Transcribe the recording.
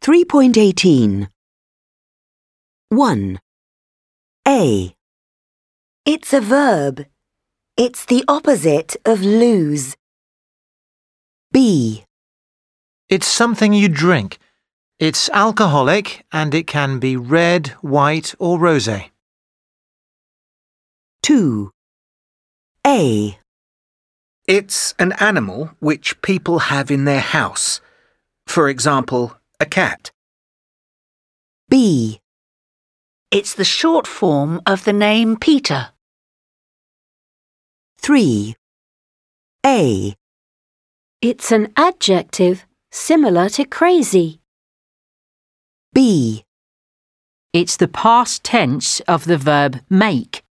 3.18. 1. A. It's a verb. It's the opposite of lose. B. It's something you drink. It's alcoholic and it can be red, white or rosé. 2. A. It's an animal which people have in their house. For example, a cat. B. It's the short form of the name Peter. 3. A. It's an adjective similar to crazy. B. It's the past tense of the verb make.